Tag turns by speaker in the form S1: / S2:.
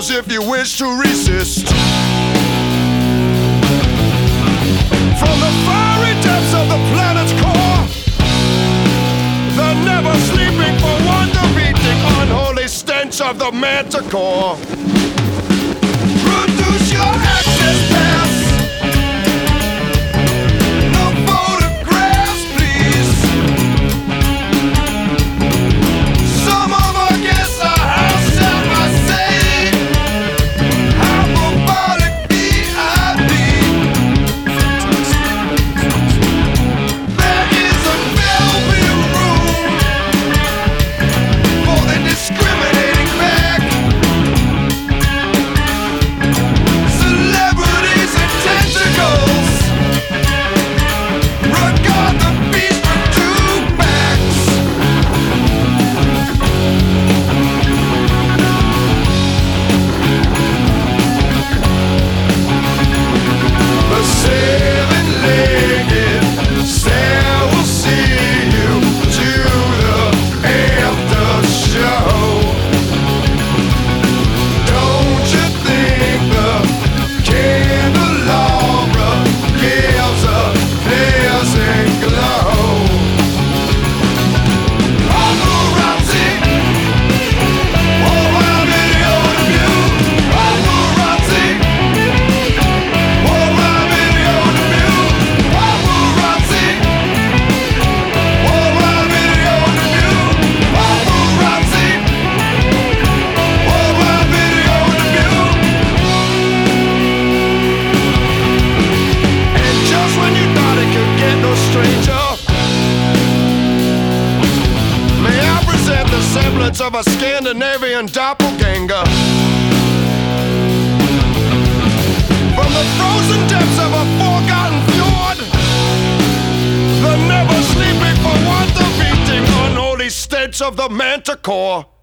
S1: pause if you wish to resist. From the fiery depths of the planet's core, the never sleeping for wonder beating unholy stench of the manticore. Produce your access pass. No photographs, please. Some of our guests are house, shall I say? Hyperbolic VIP. There is a Bellevue room for the discriminating back. Celebrities and tentacles regard the beast with two backs. The seven-legged stare will see you to the after show. Don't you think the candelabra gives a pleasant glow? Paparazzi, oh, my video review. Paparazzi, oh, my video review. Paparazzi, oh, my video review. Paparazzi, oh, my video review. And just when you thought it could get no stranger, may I present the semblance of a Scandinavian doppelganger. From the frozen depths of a forgotten fjord, the never sleeping for want of eating unholy stench of the manticore.